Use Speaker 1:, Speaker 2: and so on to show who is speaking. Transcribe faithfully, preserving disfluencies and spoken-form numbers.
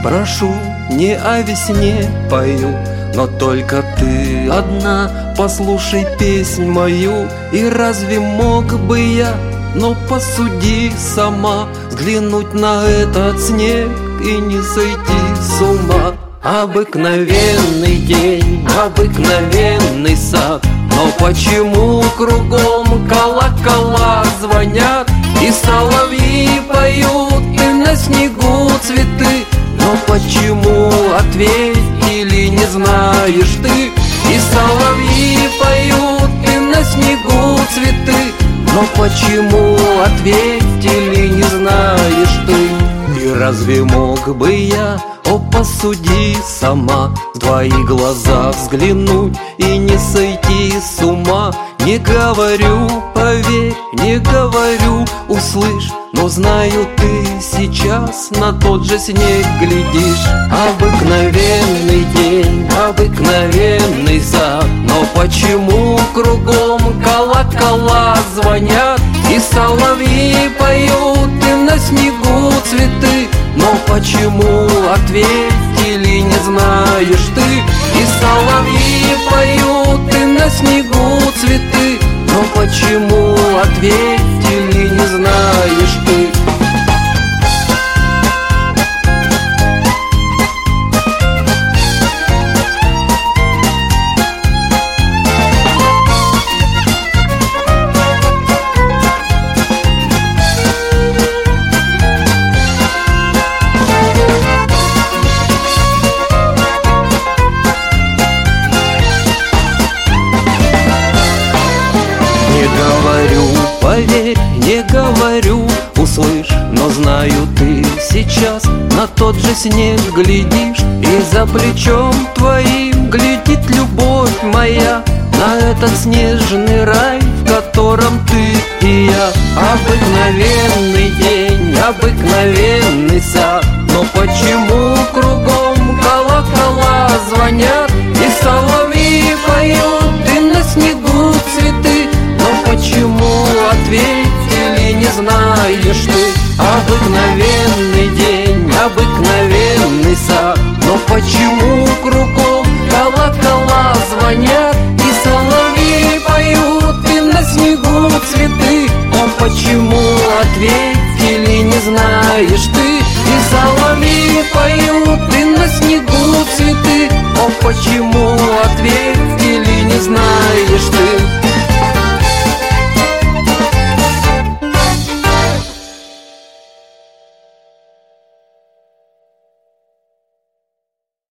Speaker 1: прошу, не о весне пою, но только ты одна послушай песнь мою. И разве мог бы я, но посуди сама, взглянуть на этот снег и не сойти с ума? Обыкновенный день, обыкновенный сад, но почему кругом колокола звонят, и соловьи поют, и на снегу цветы? Но почему, ответь, или не знаешь ты? И соловьи поют, и на снегу цветы. Но почему, ответь, или не знаешь ты? И разве мог бы я, о, посуди сама, в твои глаза взглянуть и не сойти с ума? Не говорю, поверь, не говорю, услышь, но знаю, ты сейчас на тот же снег глядишь. Обыкновенный день, обыкновенный сад, но почему кругом колокола звонят, и соловьи поют, и на снегу цветы? Но почему, ответь, или не знаешь ты? И соловьи поют, и на снегу цветы. Но почему, ответь, или не знаешь ты? Поверь, не говорю, услышь, но знаю, ты сейчас на тот же снег глядишь, и за плечом твоим глядит любовь моя на этот снежный рай, в котором ты и я. Обыкновенный день, обыкновенный сад, но почему кругом колокола звонят, и соловьи поют, и на снегу цветы? Но почему, ответь, или не знаешь ты? Обыкновенный день, обыкновенный сад, но почему кругом колокола звонят, и соловьи поют, и на снегу цветы? Но почему, ответь, или не знаешь ты? И соловьи поют, и на снегу цветы. О, почему?